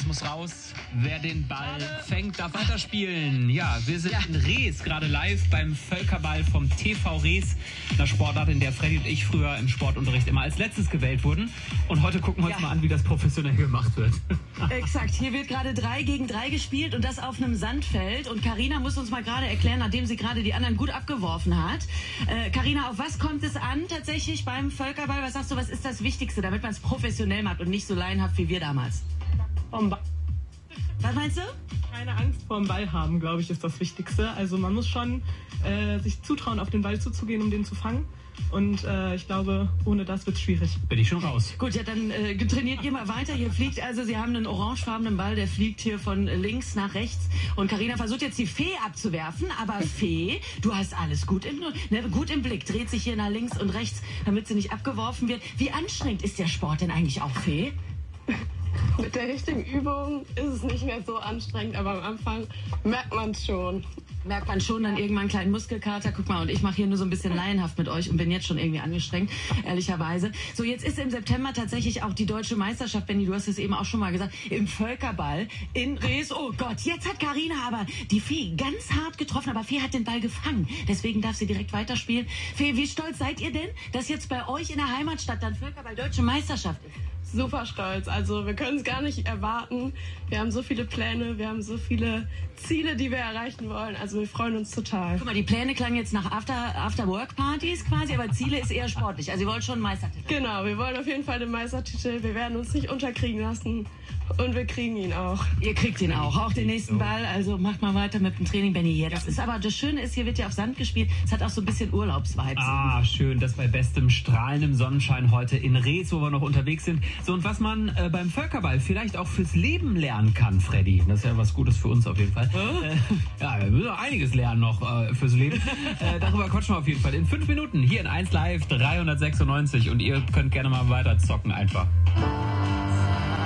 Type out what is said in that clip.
muss raus. Wer den Ball fängt, darf weiterspielen. Ja, wir sind in Rees, gerade live beim Völkerball vom TV Rees. Einer Sportart, in der Freddy und ich früher im Sportunterricht immer als letztes gewählt wurden. Und heute gucken wir uns mal an, wie das professionell gemacht wird. Exakt, hier wird gerade 3 gegen 3 gespielt und das auf einem Sandfeld. Und Carina muss uns mal gerade erklären, nachdem sie gerade die anderen gut abgeworfen hat. Carina, auf was kommt es an tatsächlich beim Völkerball? Was sagst du, was ist das Wichtigste, damit man es professionell macht und nicht so laienhaft wie wir damals? Was meinst du? Keine Angst vor dem Ball haben, glaube ich, ist das Wichtigste. Also man muss schon sich zutrauen, auf den Ball zuzugehen, um den zu fangen. Und ich glaube, ohne das wird es schwierig. Bin ich schon raus. Gut, ja, dann trainiert ihr mal weiter. Hier fliegt also, Sie haben einen orangefarbenen Ball, der fliegt hier von links nach rechts. Und Carina versucht jetzt die Fee abzuwerfen. Aber Fee, du hast alles gut im Blick. Dreht sich hier nach links und rechts, damit sie nicht abgeworfen wird. Wie anstrengend ist der Sport denn eigentlich auch, Fee? Mit der richtigen Übung ist es nicht mehr so anstrengend, aber am Anfang merkt man es schon. Merkt man schon dann irgendwann einen kleinen Muskelkater. Guck mal, und ich mache hier nur so ein bisschen laienhaft mit euch und bin jetzt schon irgendwie angestrengt, ehrlicherweise. So, jetzt ist im September tatsächlich auch die deutsche Meisterschaft, Benni, du hast es eben auch schon mal gesagt, im Völkerball in Rees. Oh Gott, jetzt hat Carina aber die Fee ganz hart getroffen, aber Fee hat den Ball gefangen. Deswegen darf sie direkt weiterspielen. Fee, wie stolz seid ihr denn, dass jetzt bei euch in der Heimatstadt dann Völkerball deutsche Meisterschaft ist? Super stolz. Also wir können es gar nicht erwarten. Wir haben so viele Pläne, wir haben so viele Ziele, die wir erreichen wollen. Also wir freuen uns total. Guck mal, die Pläne klangen jetzt nach After-Work-Partys quasi, aber Ziele ist eher sportlich. Also ihr wollt schon einen Meistertitel. Genau, wir wollen auf jeden Fall den Meistertitel. Wir werden uns nicht unterkriegen lassen und wir kriegen ihn auch. Ihr kriegt ihn auch den nächsten Ball. Also macht mal weiter mit dem Training, Benni, hier. Das ist aber, das Schöne ist, hier wird ja auf Sand gespielt. Es hat auch so ein bisschen Urlaubsvibes. Ah, schön, das bei bestem strahlendem Sonnenschein heute in Rees, wo wir noch unterwegs sind. So, und was man beim Völkerball vielleicht auch fürs Leben lernen kann, Freddy. Das ist ja was Gutes für uns auf jeden Fall. Ja, wir müssen einiges lernen noch fürs Leben. Darüber quatschen wir auf jeden Fall in 5 Minuten hier in 1 Live 396 und ihr könnt gerne mal weiter zocken einfach.